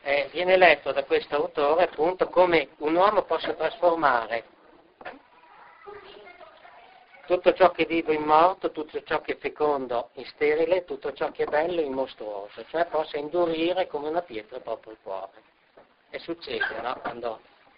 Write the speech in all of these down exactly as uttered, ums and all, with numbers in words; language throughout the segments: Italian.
eh, viene letto da questo autore appunto come un uomo possa trasformare tutto ciò che è vivo in morto, tutto ciò che è fecondo in sterile, tutto ciò che è bello in mostruoso, cioè possa indurire come una pietra proprio il cuore. E succede, no? Quando,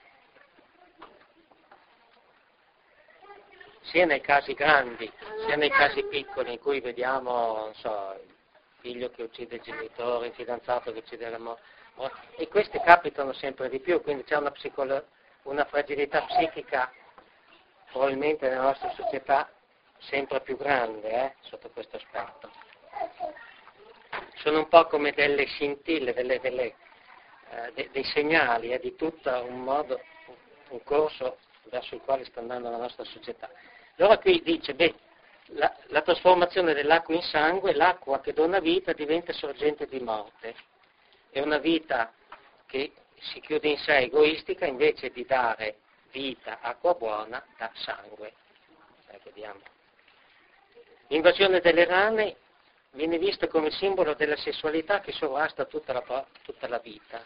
sia nei casi grandi, sia nei casi piccoli in cui vediamo, non so, il figlio che uccide il genitore, il fidanzato che uccide la moglie, e questi capitano sempre di più, quindi c'è una, psicolo- una fragilità psichica probabilmente nella nostra società sempre più grande, eh, sotto questo aspetto. Sono un po' come delle scintille, delle, delle, eh, de, dei segnali eh, di tutto un modo, un corso verso il quale sta andando la nostra società. Allora qui dice, beh, la, la trasformazione dell'acqua in sangue, l'acqua che dona vita diventa sorgente di morte. È una vita che si chiude in sé egoistica invece di dare vita, acqua buona, da sangue. Eh, vediamo. L'invasione delle rane viene vista come simbolo della sessualità che sovrasta tutta la, tutta la vita.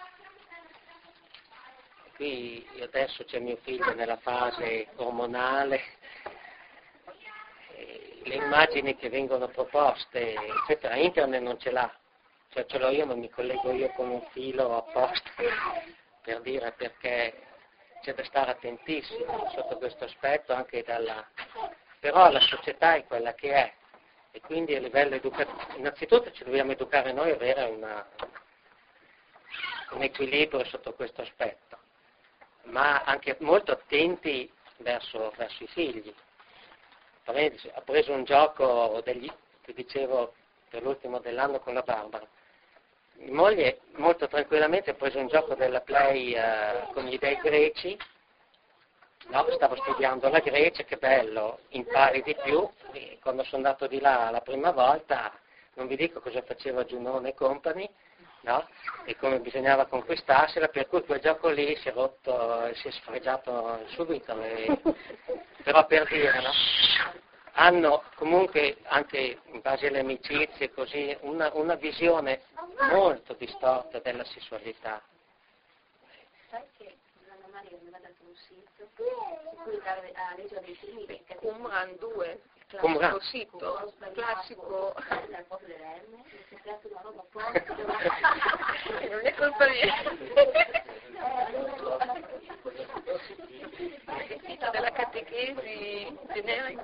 Qui adesso c'è mio figlio nella fase ormonale, le immagini che vengono proposte, eccetera, internet non ce l'ha, cioè ce l'ho io ma mi collego io con un filo apposta per dire perché c'è da stare attentissimo sotto questo aspetto anche dalla... però la società è quella che è e quindi a livello educativo, innanzitutto ci dobbiamo educare noi a avere una, un equilibrio sotto questo aspetto, ma anche molto attenti verso, verso i figli. Ha preso un gioco degli, che dicevo per l'ultimo dell'anno con la Barbara. Mia moglie molto tranquillamente ha preso un gioco della Play eh, con gli dei greci, no, stavo studiando la Grecia, che bello, impari di più, e quando sono andato di là la prima volta, non vi dico cosa faceva Giunone e compagni, no? E come bisognava conquistarsela, per cui quel gioco lì si è rotto, si è sfregiato subito, e, però per dire, no? Hanno comunque anche in base alle amicizie così una, una visione molto distorta della sessualità. Sai che Giovanna Maria mi ha dato un sito in cui ha reso dei film perché Qumran due, il Qumran. classico sito, classico. Dal popolo delle M, si è creato una roba apposta. Non è colpa mia. Il sito della catechesi generica.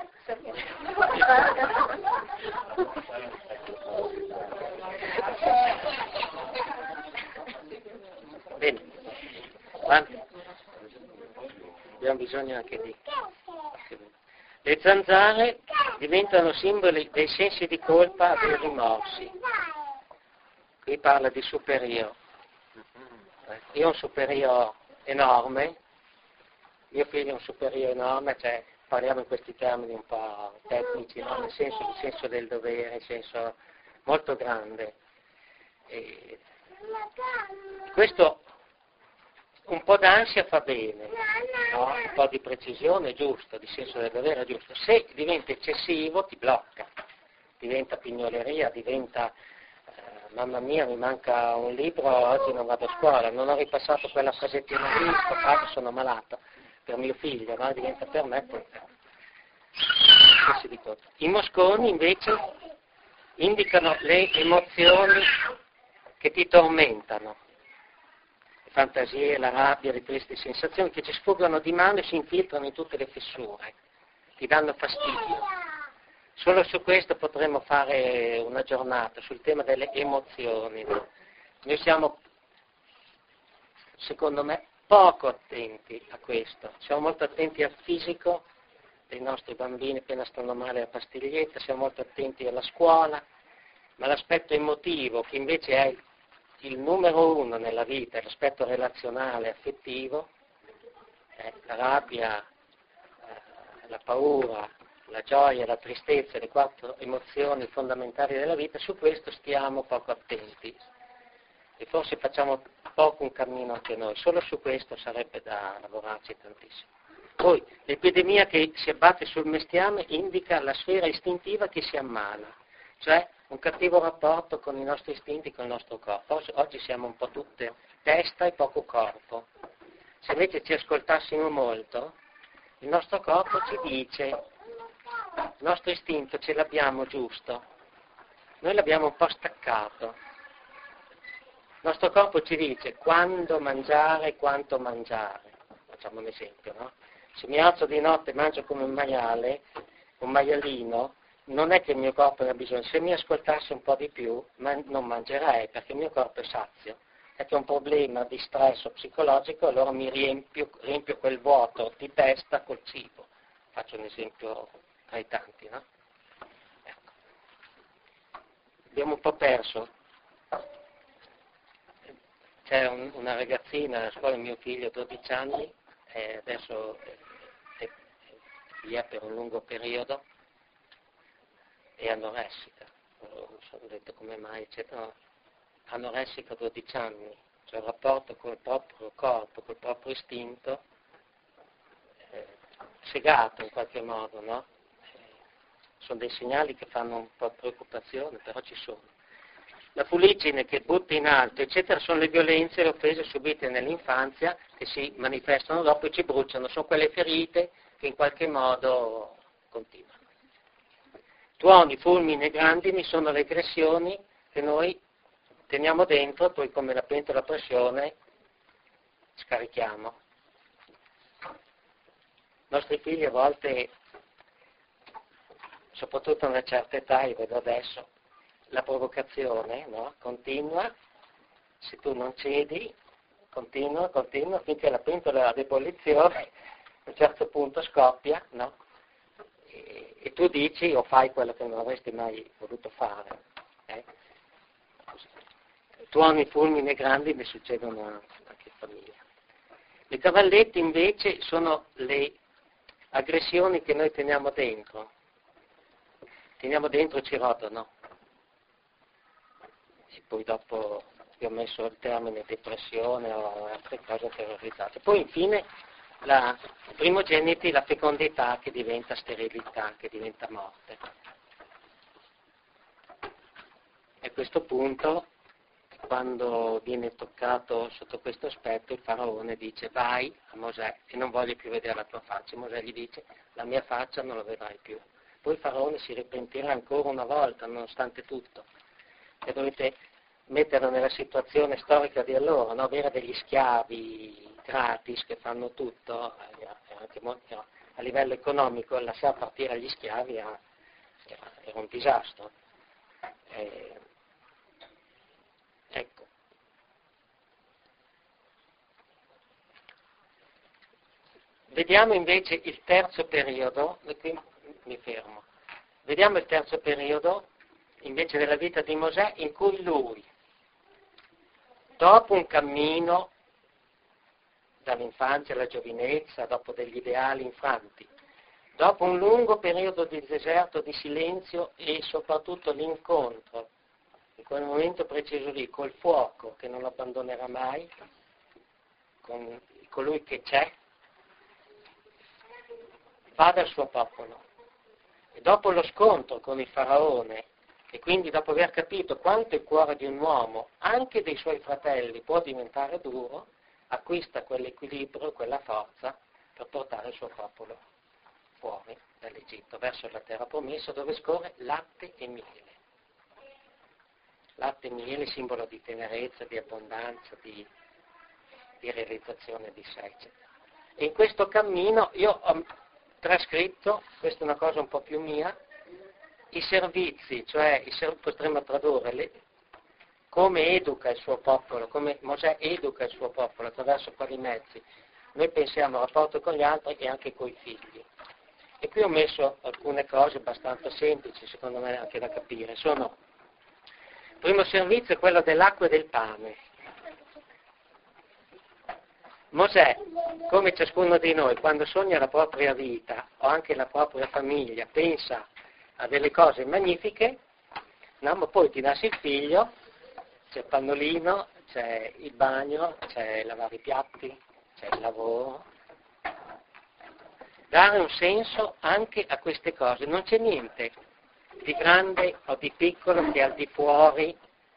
Bene, avanti. Abbiamo bisogno anche di... Le zanzare diventano simboli dei sensi di colpa e dei rimorsi. Qui parla di superio. Io ho un superio enorme, mio figlio ha un superio enorme, cioè parliamo in questi termini un po' tecnici, no? Nel senso, nel senso del dovere, nel senso molto grande. E questo un po' d'ansia fa bene, no? Un po' di precisione è giusto, di senso del dovere è giusto. Se diventa eccessivo ti blocca, diventa pignoleria, diventa eh, mamma mia mi manca un libro, oggi non vado a scuola, non ho ripassato quella frasettina lì, sto fatto, sono malato, per mio figlio, no? Diventa per me poi. I mosconi invece indicano le emozioni che ti tormentano. Fantasie, la rabbia, le tristi sensazioni che ci sfuggono di mano e si infiltrano in tutte le fessure, ti danno fastidio. Solo su questo potremmo fare una giornata, sul tema delle emozioni. Noi siamo, secondo me, poco attenti a questo. Siamo molto attenti al fisico dei nostri bambini appena stanno male a pastiglietta, siamo molto attenti alla scuola, ma l'aspetto emotivo, che invece è il il numero uno nella vita è l'aspetto relazionale, affettivo, eh, la rabbia, eh, la paura, la gioia, la tristezza, le quattro emozioni fondamentali della vita, su questo stiamo poco attenti e forse facciamo poco un cammino anche noi, solo su questo sarebbe da lavorarci tantissimo. Poi l'epidemia che si abbatte sul bestiame indica la sfera istintiva che si ammala, cioè un cattivo rapporto con i nostri istinti, con il nostro corpo. Oggi siamo un po' tutte testa e poco corpo. Se invece ci ascoltassimo molto, il nostro corpo ci dice, il nostro istinto ce l'abbiamo giusto, noi l'abbiamo un po' staccato. Il nostro corpo ci dice quando mangiare e quanto mangiare. Facciamo un esempio, no? Se mi alzo di notte e mangio come un maiale, un maialino, non è che il mio corpo ne ha bisogno. Se mi ascoltasse un po' di più, ma non mangerei, perché il mio corpo è sazio. È che è un problema di stress o psicologico, allora mi riempio, riempio quel vuoto di testa col cibo. Faccio un esempio tra i tanti, no? Ecco. Abbiamo un po' perso. C'è un, una ragazzina a scuola, mio figlio, dodici anni, e adesso è, è via per un lungo periodo, è anoressica. Non so, ho detto come mai, eccetera. Anoressica a dodici anni, cioè il rapporto col proprio corpo, col proprio istinto, eh, segato in qualche modo, no? Eh, sono dei segnali che fanno un po' preoccupazione, però ci sono. La fuliggine che butta in alto, eccetera, sono le violenze e le offese subite nell'infanzia che si manifestano dopo e ci bruciano, sono quelle ferite che in qualche modo continuano. Tuoni, fulmini e grandini sono le aggressioni che noi teniamo dentro e poi come la pentola a pressione scarichiamo. I nostri figli a volte, soprattutto a una certa età, io vedo adesso, la provocazione, no? Continua, se tu non cedi, continua, continua, finché la pentola a debollizione, a un certo punto scoppia, no? E, e tu dici o fai quello che non avresti mai voluto fare. Eh? Tuoni, fulmini grandi mi succedono anche in famiglia. Le cavallette invece sono le aggressioni che noi teniamo dentro. Teniamo dentro e ci rotano. E poi dopo vi ho messo il termine depressione o altre cose terrorizzate. Poi infine la primogeniti, la fecondità che diventa sterilità, che diventa morte. E a questo punto, quando viene toccato sotto questo aspetto, il faraone dice vai a Mosè e non voglio più vedere la tua faccia. Mosè gli dice la mia faccia non la vedrai più. Poi il faraone si ripentirà ancora una volta, nonostante tutto. E dovete metterlo nella situazione storica di allora, no? Avere degli schiavi gratis che fanno tutto, eh, anche molto, a livello economico, lasciare partire gli schiavi era, era un disastro. Eh, ecco. Vediamo invece il terzo periodo, e qui mi fermo. Vediamo il terzo periodo invece della vita di Mosè, in cui lui, dopo un cammino dall'infanzia alla giovinezza, dopo degli ideali infranti, dopo un lungo periodo di deserto, di silenzio e soprattutto l'incontro, in quel momento preciso lì, col fuoco che non lo abbandonerà mai, con colui che c'è, va dal suo popolo. E dopo lo scontro con il faraone, e quindi dopo aver capito quanto il cuore di un uomo, anche dei suoi fratelli, può diventare duro, acquista quell'equilibrio, quella forza per portare il suo popolo fuori dall'Egitto, verso la terra promessa dove scorre latte e miele. Latte e miele, simbolo di tenerezza, di abbondanza, di, di realizzazione di sé, eccetera. E in questo cammino io ho trascritto, questa è una cosa un po' più mia, i servizi, cioè i ser- potremmo tradurre le, come educa il suo popolo, come Mosè educa il suo popolo, attraverso quali mezzi. Noi pensiamo al rapporto con gli altri e anche coi figli. E qui ho messo alcune cose abbastanza semplici, secondo me anche da capire. Sono, il primo servizio è quello dell'acqua e del pane. Mosè, come ciascuno di noi, quando sogna la propria vita o anche la propria famiglia, pensa a delle cose magnifiche, no? Ma poi ti nasce il figlio, c'è il pannolino, c'è il bagno, c'è lavare i piatti, c'è il lavoro. Dare un senso anche a queste cose, non c'è niente di grande o di piccolo che è al di fuori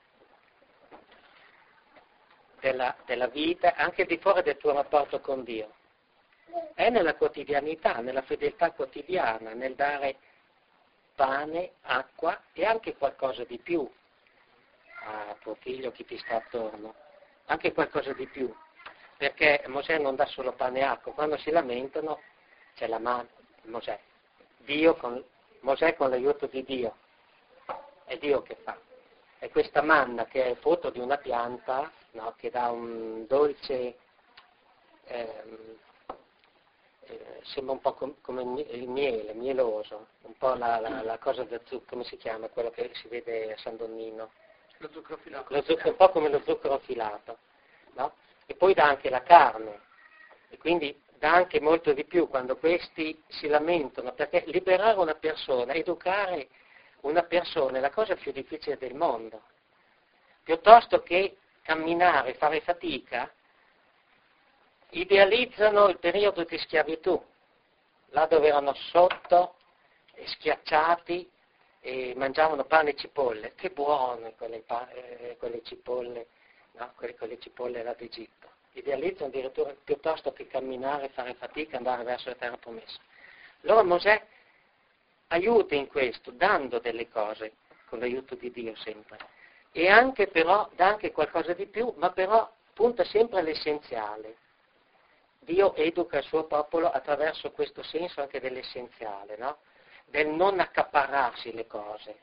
della, della vita, anche al di fuori del tuo rapporto con Dio. È nella quotidianità, nella fedeltà quotidiana, nel dare pane, acqua e anche qualcosa di più a tuo figlio, chi ti sta attorno, anche qualcosa di più, perché Mosè non dà solo pane e acqua, quando si lamentano c'è la mano, Mosè, Dio con, Mosè con l'aiuto di Dio, è Dio che fa. E questa manna che è frutto di una pianta, no, che dà un dolce, ehm, eh, sembra un po' com- come il miele, mieloso, un po' la, la, la cosa da zucchero, come si chiama, quello che si vede a San Donnino? Lo zucchero filato. Lo zucchero, un po' come lo zucchero filato, no? E poi dà anche la carne, e quindi dà anche molto di più quando questi si lamentano, perché liberare una persona, educare una persona è la cosa più difficile del mondo. Piuttosto che camminare, fare fatica, idealizzano il periodo di schiavitù, là dove erano sotto, e schiacciati, e mangiavano pane e cipolle. Che buone quelle, pa- eh, quelle cipolle, no? quelle, quelle cipolle là d'Egitto. Idealizzano addirittura piuttosto che camminare, fare fatica, andare verso la terra promessa. Allora Mosè aiuta in questo, dando delle cose, con l'aiuto di Dio sempre. E anche però, dà anche qualcosa di più, ma però punta sempre all'essenziale. Dio educa il suo popolo attraverso questo senso anche dell'essenziale, no? Del non accaparrarsi le cose.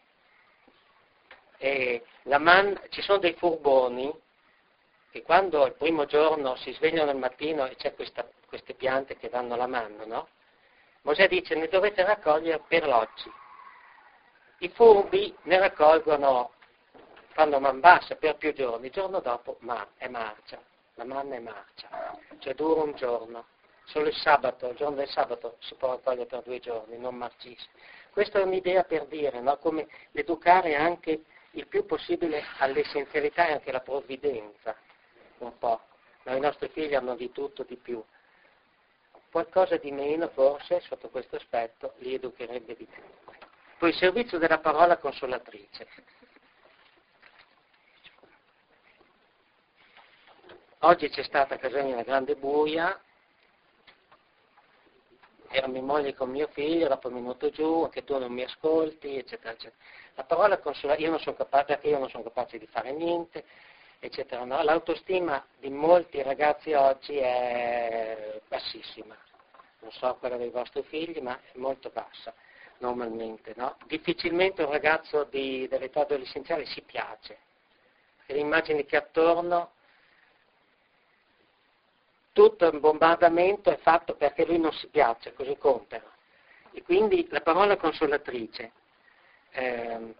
E la man- ci sono dei furboni che quando il primo giorno si svegliano al mattino e c'è questa, queste piante che danno la manna, no? Mosè dice ne dovete raccogliere per l'oggi. I furbi ne raccolgono, fanno man bassa per più giorni, il giorno dopo ma, è marcia, la manna è marcia, cioè dura un giorno. Solo il sabato, il giorno del sabato si può raccogliere per due giorni, non marcisce. Questa è un'idea per dire, no? Come educare anche il più possibile all'essenzialità e anche alla provvidenza, un po'. No, i nostri figli hanno di tutto, di più. Qualcosa di meno, forse, sotto questo aspetto, li educherebbe di più. Poi il servizio della parola consolatrice. Oggi c'è stata a casa mia una grande buia, era mia moglie con mio figlio, dopo è venuto giù, anche tu non mi ascolti, eccetera, eccetera. La parola consolatrice, io non sono capace, perché io non sono capace di fare niente, eccetera. No? L'autostima di molti ragazzi oggi è bassissima, non so quella dei vostri figli, ma è molto bassa, normalmente. No? Difficilmente un ragazzo di, dell'età adolescenziale si piace, e le immagini che attorno, tutto il bombardamento è fatto perché lui non si piace, così compera. E quindi la parola consolatrice, ehm,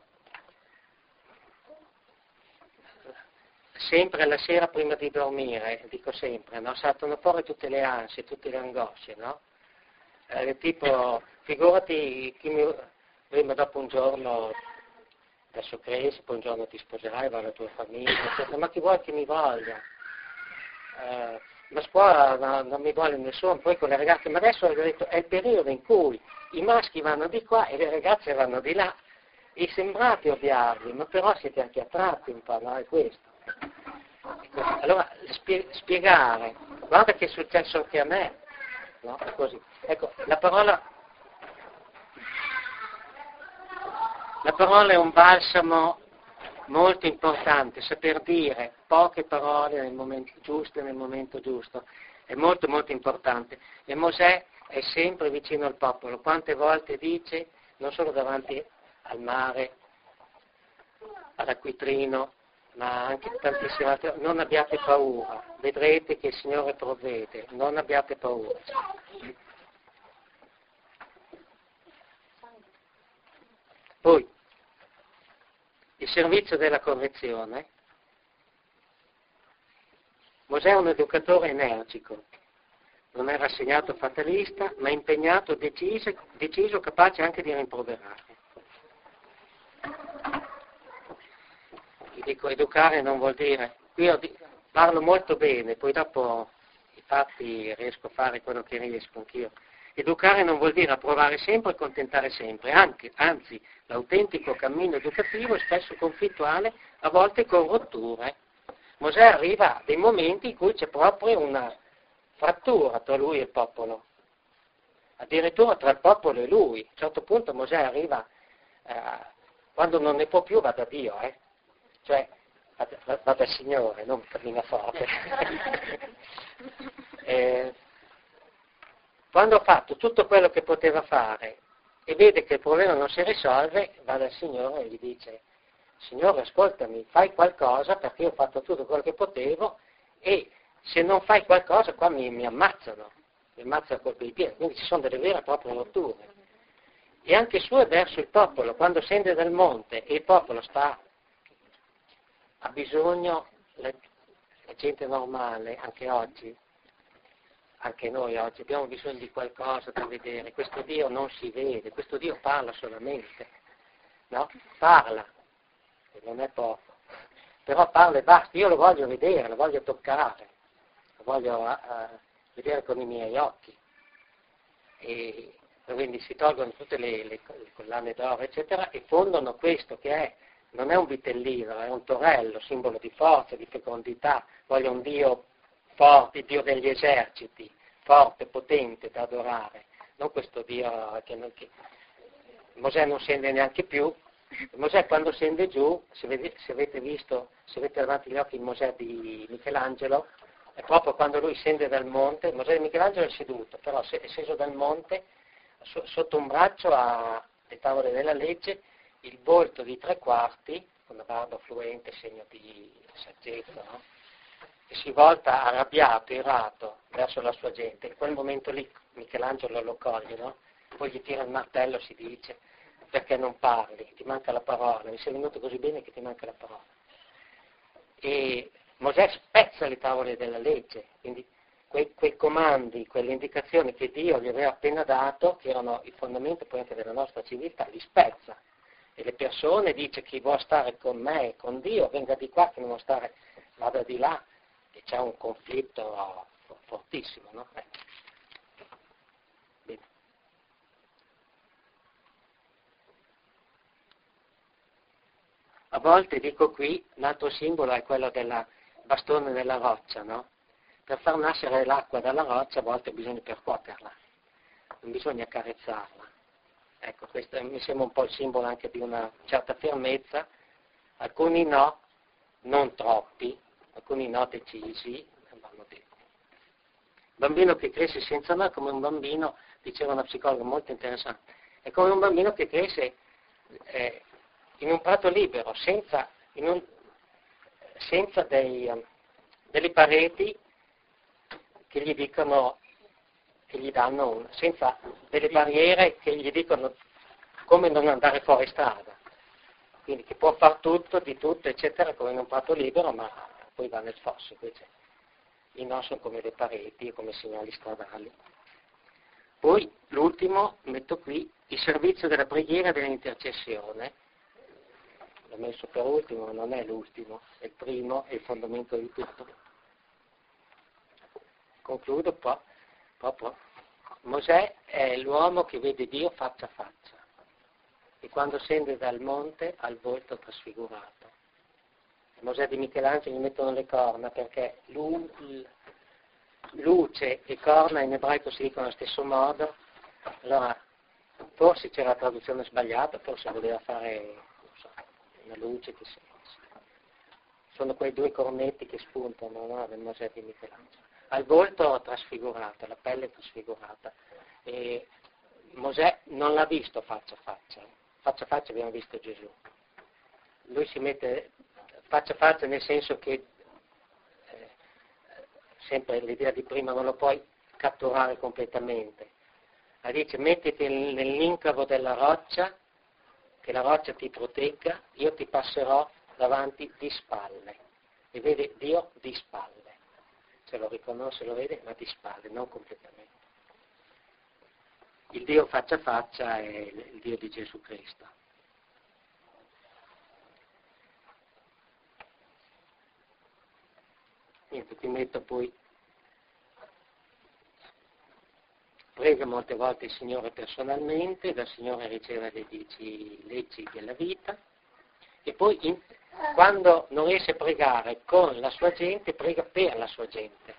sempre la sera prima di dormire, dico sempre, no? Saltano fuori tutte le ansie, tutte le angosce, no? Eh, tipo, figurati, chi mi, prima dopo un giorno, adesso cresci, poi un giorno ti sposerai, vai alla tua famiglia, eccetera, ma chi vuoi che mi voglia? Eh, la scuola no, non mi vuole nessuno, poi con le ragazze, ma adesso ho detto, è il periodo in cui i maschi vanno di qua e le ragazze vanno di là, e sembrate odiarli, ma però siete anche attratti un po', no? È questo. Allora, spie- spiegare, guarda che è successo anche a me, no? È così. Ecco, la parola, la parola è un balsamo molto importante, saper dire poche parole nel momento giusto e nel momento giusto, è molto molto importante. E Mosè è sempre vicino al popolo, quante volte dice, non solo davanti al mare, all'acquitrino, ma anche tantissime altre, non abbiate paura, vedrete che il Signore provvede, non abbiate paura. Poi, il servizio della correzione. Mosè è un educatore energico, non è rassegnato fatalista, ma impegnato, deciso, deciso, capace anche di rimproverare. Vi dico, educare non vuol dire, qui io parlo molto bene, poi dopo i fatti riesco a fare quello che riesco anch'io. Educare non vuol dire approvare sempre e accontentare sempre, anche, anzi l'autentico cammino educativo è spesso conflittuale, a volte con rotture. Mosè arriva a dei momenti in cui c'è proprio una frattura tra lui e il popolo, addirittura tra il popolo e lui. A un certo punto Mosè arriva, eh, quando non ne può più va da Dio, eh? Cioè va, va dal Signore, non cammina forte. eh, quando ha fatto tutto quello che poteva fare e vede che il problema non si risolve, va dal Signore e gli dice: Signore, ascoltami, fai qualcosa perché io ho fatto tutto quello che potevo e se non fai qualcosa qua mi, mi ammazzano, mi ammazzano a colpi di piede, quindi ci sono delle vere e proprie rotture. E anche su è verso il popolo, quando scende dal monte e il popolo sta, ha bisogno, la, la gente normale, anche oggi, anche noi oggi abbiamo bisogno di qualcosa da vedere, questo Dio non si vede, questo Dio parla solamente, no? Parla, e non è poco, però parla e basta, io lo voglio vedere, lo voglio toccare, lo voglio uh, vedere con i miei occhi, e quindi si tolgono tutte le, le, le collane d'oro, eccetera, e fondono questo che è, non è un vitellino, è un torello, simbolo di forza, di fecondità, voglio un Dio forte, Dio degli eserciti, forte, potente da adorare, non questo Dio che, non, che Mosè non scende neanche più. Mosè quando scende giù, se, vede, se avete visto, se avete davanti gli occhi il Mosè di Michelangelo, è proprio quando lui scende dal monte, Mosè di Michelangelo è seduto, però è sceso dal monte, so, sotto un braccio ha le tavole della legge, il volto di tre quarti, con la barba fluente, segno di saggezza, no? E si volta arrabbiato, irato verso la sua gente. In quel momento lì Michelangelo lo coglie, no? Poi gli tira il martello, si dice: perché non parli? Ti manca la parola, mi sei venuto così bene che ti manca la parola. E Mosè spezza le tavole della legge, quindi quei, quei comandi, quelle indicazioni che Dio gli aveva appena dato, che erano il fondamento poi anche della nostra civiltà, li spezza. E le persone dice: chi vuole stare con me e con Dio venga di qua, chi non vuole stare vada di là, e c'è un conflitto fortissimo, no? Eh. Bene. A volte, dico qui, l'altro simbolo è quello del bastone nella roccia, no? Per far nascere l'acqua dalla roccia a volte bisogna percuoterla, non bisogna accarezzarla. Ecco, questo mi sembra un po' il simbolo anche di una certa fermezza, alcuni no, non troppi, alcuni no decisi, vanno detti. Il bambino che cresce senza me è come un bambino, diceva una psicologa molto interessante, è come un bambino che cresce eh, in un prato libero, senza, in un, senza dei, um, delle pareti che gli dicono, che gli danno, un, senza delle barriere che gli dicono come non andare fuori strada. Quindi che può far tutto, di tutto, eccetera, come in un prato libero, ma poi va nel fosso, invece i no sono come le pareti, come segnali stradali. Poi l'ultimo, metto qui, il servizio della preghiera e dell'intercessione. L'ho messo per ultimo, ma non è l'ultimo, è il primo, è il fondamento di tutto. Concludo qua, proprio. Mosè è l'uomo che vede Dio faccia a faccia e quando scende dal monte ha il volto trasfigurato. Mosè di Michelangelo gli mettono le corna perché lu, luce e corna in ebraico si dicono allo stesso modo. Allora, forse c'era la traduzione sbagliata, forse voleva fare, non so, una luce che si... Sono quei due cornetti che spuntano, no, del Mosè di Michelangelo. Ha il volto trasfigurato, la pelle trasfigurata. E Mosè non l'ha visto faccia a faccia. Faccia a faccia abbiamo visto Gesù. Lui si mette faccia a faccia nel senso che eh, sempre l'idea di prima non lo puoi catturare completamente. Ma dice: mettiti nell'incavo della roccia, che la roccia ti protegga, io ti passerò davanti di spalle. E vede Dio di spalle. Se lo riconosce, lo vede, ma di spalle, non completamente. Il Dio faccia a faccia è il Dio di Gesù Cristo. Niente, ti metto poi prega molte volte il Signore personalmente, dal Signore riceve le dieci leggi della vita, e poi in, quando non riesce a pregare con la sua gente, prega per la sua gente.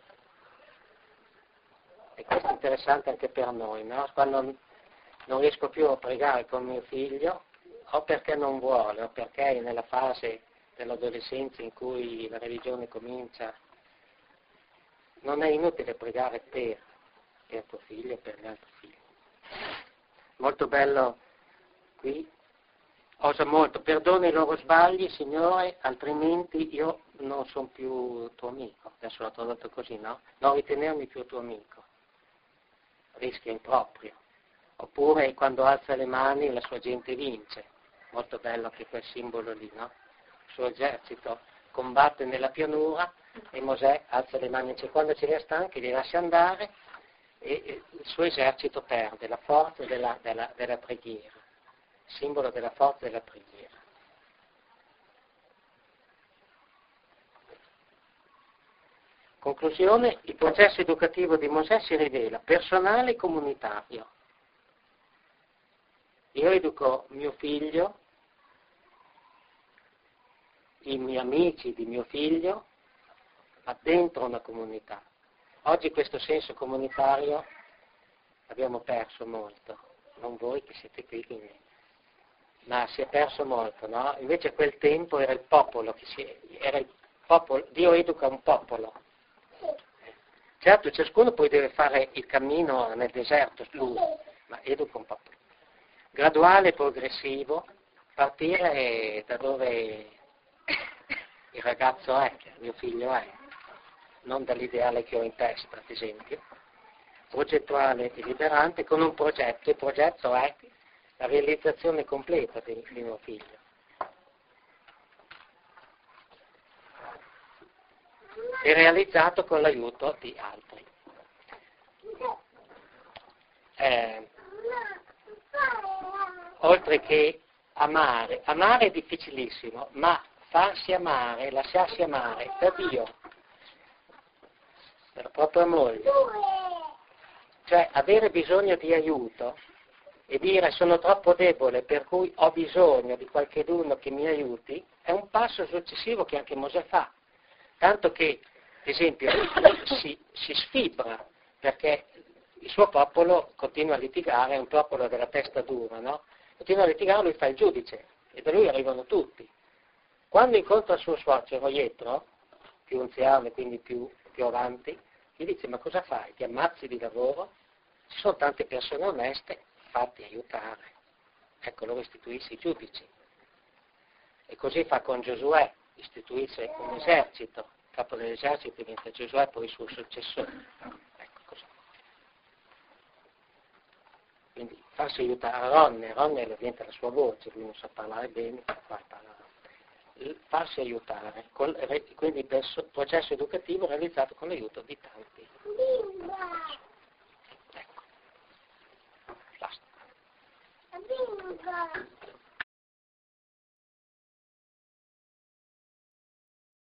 E questo è interessante anche per noi, no? Quando non riesco più a pregare con mio figlio, o perché non vuole, o perché è nella fase dell'adolescenza in cui la religione comincia, non è inutile pregare per, per tuo figlio e per gli altri figli. Molto bello qui, osa molto, perdona i loro sbagli, Signore, altrimenti io non sono più tuo amico. Adesso l'ho tradotto così, no? Non ritenermi più tuo amico. Rischio improprio. Oppure quando alza le mani la sua gente vince. Molto bello anche quel simbolo lì, no? Il suo esercito combatte nella pianura e Mosè alza le mani, cioè quando ce li ha stanchi li lascia andare e, e il suo esercito perde la forza della, della, della preghiera, simbolo della forza della preghiera. Conclusione, il processo educativo di Mosè si rivela personale e comunitario. Io educo mio figlio, i miei amici di mio figlio, ma dentro una comunità. Oggi questo senso comunitario abbiamo perso molto, non voi che siete qui, quindi, ma si è perso molto, no? Invece a quel tempo era il popolo, che si, era il popolo, Dio educa un popolo. Certo, ciascuno poi deve fare il cammino nel deserto, lui, ma educa un popolo. Graduale, progressivo, partire da dove il ragazzo è, mio figlio è, non dall'ideale che ho in testa, ad esempio, progettuale e liberante, con un progetto. Il progetto è la realizzazione completa di, di mio figlio. E realizzato con l'aiuto di altri. Eh, oltre che amare, amare è difficilissimo, ma farsi amare, lasciarsi amare da Dio, dalla propria moglie, cioè avere bisogno di aiuto e dire sono troppo debole per cui ho bisogno di qualcheduno che mi aiuti, è un passo successivo che anche Mosè fa, tanto che, ad esempio, si, si sfibra perché il suo popolo continua a litigare, è un popolo della testa dura, no? Continua a litigare, lui fa il giudice e da lui arrivano tutti. Quando incontra il suo suocero Jetro, più anziano e quindi più, più avanti, gli dice ma cosa fai? Ti ammazzi di lavoro? Ci sono tante persone oneste, fatti aiutare. Ecco, loro istituisce i giudici. E così fa con Giosuè, istituisce un esercito, il capo dell'esercito diventa Giosuè, poi il suo successore. Ecco così. Quindi farsi aiutare a Ronne, Ronne diventa la sua voce, lui non sa parlare bene, fa parlare. Farsi aiutare, col, quindi il processo educativo realizzato con l'aiuto di tanti. Ecco. Basta.